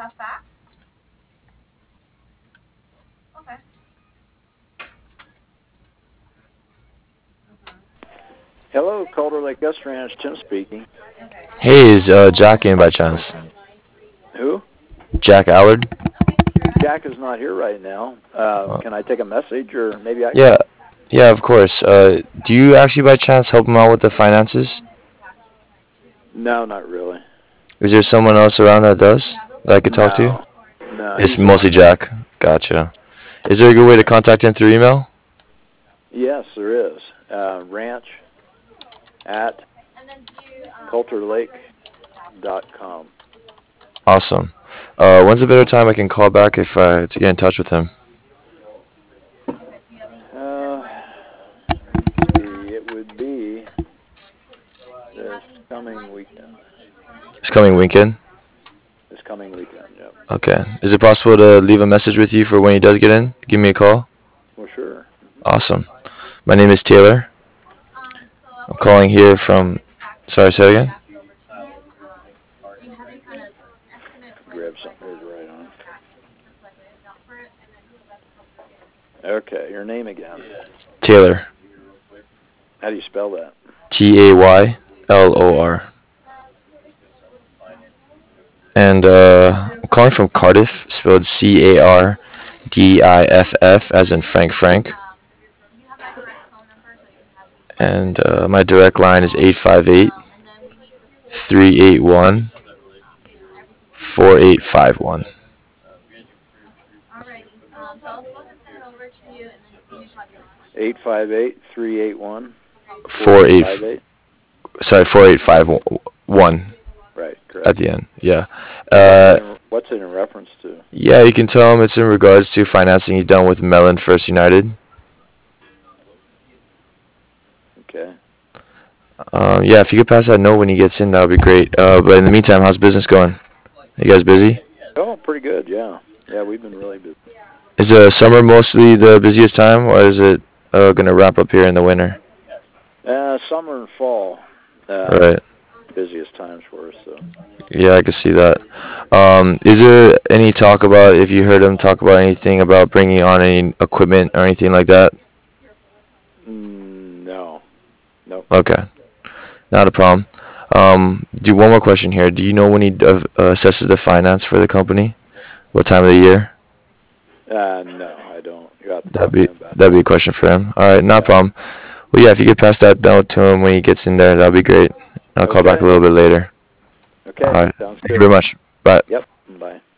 Hello, Calder Lake Gus Ranch. Tim speaking. Hey, is Jack in by chance? Who? Jack Allard? Jack is not here right now. Can I take a message, or maybe I can? Yeah, yeah, of course. Do you actually by chance help him out with the finances? No, not really. Is there someone else around that does that I could talk to? No. No, It's he's the one mostly that. Jack. Gotcha. Is there a good way to contact him through email? Yes, there is. Ranch at coulterlake.com. Awesome. When's a better time I can call back if to get in touch with him? It would be this coming weekend. This coming weekend? This coming weekend, yep. Okay. Is it possible to leave a message with you for when he does get in? Give me a call? Well, sure. Awesome. My name is Taylor. I'm calling here from. Sorry, say it again? Grab something here to write on. Okay, your name again. Taylor. How do you spell that? Taylor. And I'm calling from Cardiff, spelled Cardiff, as in Frank. And my direct line is 858-381-4851. 858-381. 48. Sorry, 4851. Right, correct. At the end. Yeah. What's it in reference to? Yeah, you can tell him it's in regards to financing he's done with Mellon First United. Okay. Yeah, if you could pass that note when he gets in, that would be great. But in the meantime, how's business going? You guys busy? Oh, pretty good, yeah. Yeah, we've been really busy. Is summer mostly the busiest time, or is it going to wrap up here in the winter? Summer and fall. Right. Busiest times for us, so. Yeah, I can see that. Is there any talk about, if you heard him talk about anything about bringing on any equipment or anything like that? No. Nope. Okay. Not a problem. Do one more question here. Do you know when he assesses the finance for the company? What time of the year? No, I don't. That'd be a question for him. All right, not a problem. Well, yeah, if you could pass that note to him when he gets in there, that'd be great. I'll call back a little bit later. Okay. All right. Sounds Thank you very much. Bye. Yep. Bye.